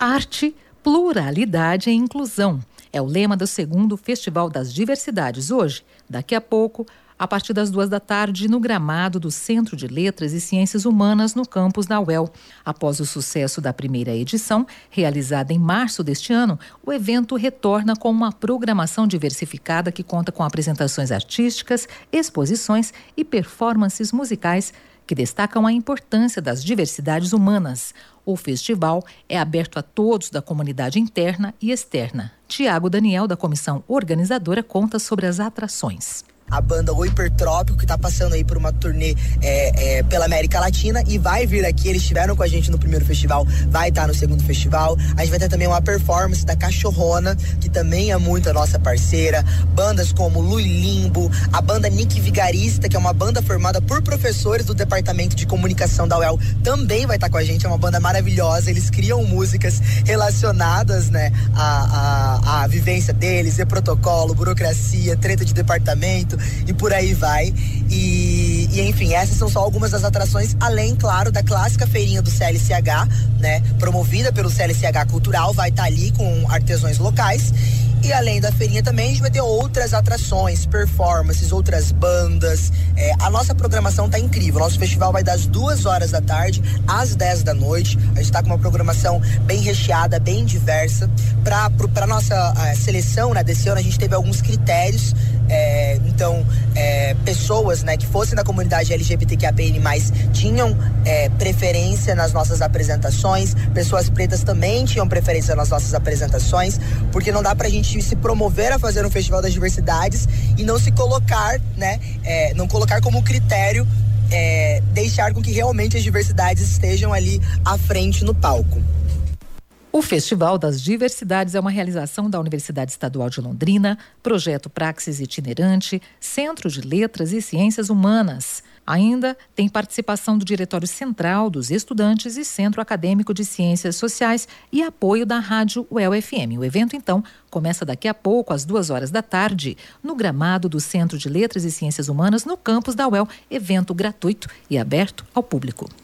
Arte, pluralidade e inclusão. É o lema do segundo Festival das Diversidades hoje, daqui a pouco, a partir das 14h, no gramado do Centro de Letras e Ciências Humanas, no campus da UEL. Após o sucesso da primeira edição, realizada em março deste ano, o evento retorna com uma programação diversificada que conta com apresentações artísticas, exposições e performances musicais que destacam a importância das diversidades humanas. O festival é aberto a todos da comunidade interna e externa. Tiago Daniel, da comissão organizadora, conta sobre as atrações. A banda O Hipertrópico, que está passando aí por uma turnê pela América Latina e vai vir aqui. Eles estiveram com a gente no primeiro festival, vai estar no segundo festival. A gente vai ter também uma performance da Cachorrona, que também é muito a nossa parceira. Bandas como Lui Limbo, a banda Nick Vigarista, que é uma banda formada por professores do Departamento de Comunicação da UEL, também vai estar com a gente. É uma banda maravilhosa. Eles criam músicas relacionadas, né, à vivência deles, protocolo, burocracia, treta de departamento e por aí vai. E enfim, essas são só algumas das atrações, além, claro, da clássica feirinha do CLCH, né, promovida pelo CLCH Cultural, vai estar ali com artesãos locais. E além da feirinha também, a gente vai ter outras atrações, performances, outras bandas. A nossa programação tá incrível. Nosso festival vai das 14h às 10h. A gente tá com uma programação bem recheada, bem diversa. Pra nossa seleção, né, desse ano, a gente teve alguns critérios. Então, pessoas, né, que fossem da comunidade LGBTQIAPN+, tinham preferência nas nossas apresentações. Pessoas pretas também tinham preferência nas nossas apresentações, porque não dá pra gente se promover a fazer um festival das diversidades e não se colocar, né, não colocar como critério deixar com que realmente as diversidades estejam ali à frente no palco. O Festival das Diversidades é uma realização da Universidade Estadual de Londrina, Projeto Praxis Itinerante, Centro de Letras e Ciências Humanas. Ainda tem participação do Diretório Central, dos Estudantes e Centro Acadêmico de Ciências Sociais e apoio da Rádio UEL-FM. O evento, então, começa daqui a pouco, às 14h, no gramado do Centro de Letras e Ciências Humanas, no campus da UEL. Evento gratuito e aberto ao público.